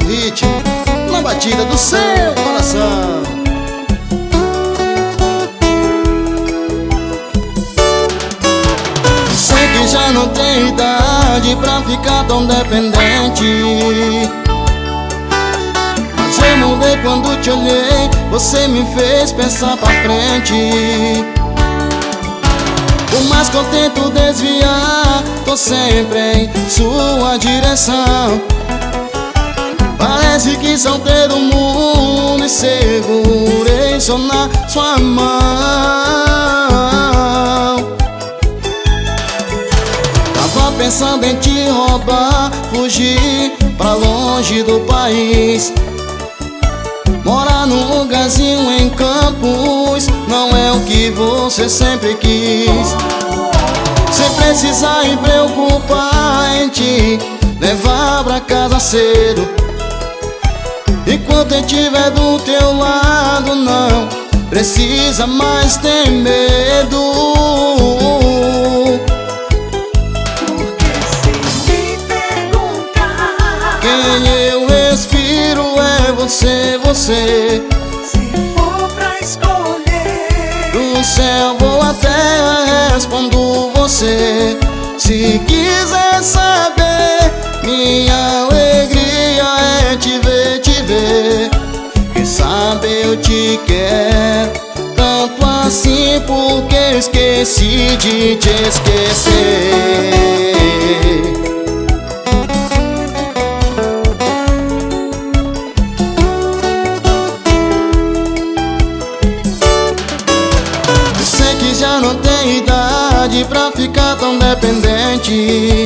ritmo, na batida do seu coração. Sei que já não tem idade pra ficar tão dependente, mas eu mudei quando te olhei, você me fez pensar pra frente. Por mais que eu tento desviar, tô sempre em sua direção. Parece que soltei do mundo e segurei só na sua mão. Tava pensando em te roubar, fugir pra longe do país, morar num lugarzinho em Campos, não é o que você sempre quis. Sem precisar me preocupar em te levar pra casa cedo, enquanto eu estiver do teu lado, não precisa mais ter medo. Porque se me perguntar Quem eu respiro é você, você. se for pra escolher, Do céu vou à terra, respondo você. Se quiser saber, minha alegria é te ver, te ver. Quem sabe eu te quero tanto assim, porque eu esqueci de te esquecer. Já não tem idade pra ficar tão dependente,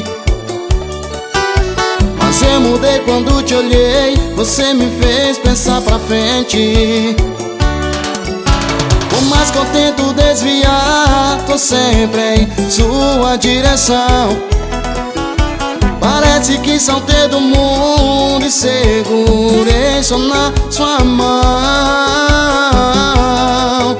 mas eu mudei quando te olhei, você me fez pensar pra frente. Por mais que eu tento desviar, tô sempre em sua direção. Parece que saltei do mundo e segurei só na sua mão.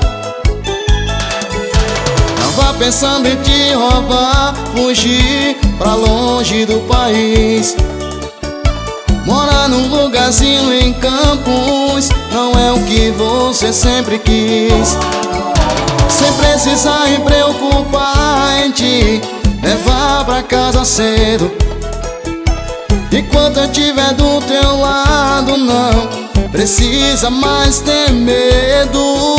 Tava pensando em te roubar, fugir pra longe do país, morar num lugarzinho em Campos, não é o que você sempre quis. Sem precisar me preocupar em te levar pra casa cedo, enquanto eu estiver do teu lado, não precisa mais ter medo.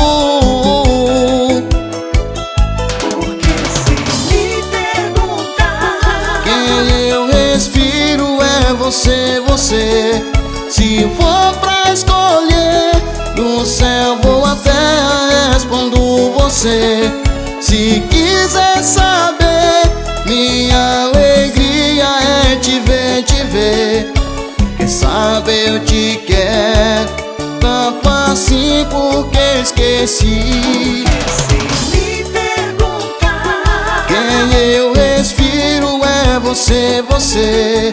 Você, você. Se for pra escolher, do céu vou à terra, respondo você. Se quiser saber, minha alegria é te ver, te ver. Quem sabe eu te quero tanto assim, porque eu esqueci. se me perguntar Quem eu respiro é você, você.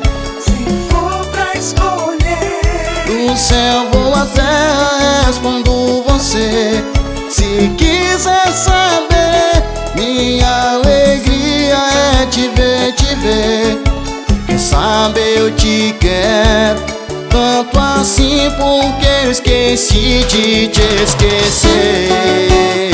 Do céu vou à terra, respondo você. Se quiser saber, minha alegria é te ver, te ver. Quem sabe eu te quero tanto assim, porque eu esqueci de te esquecer.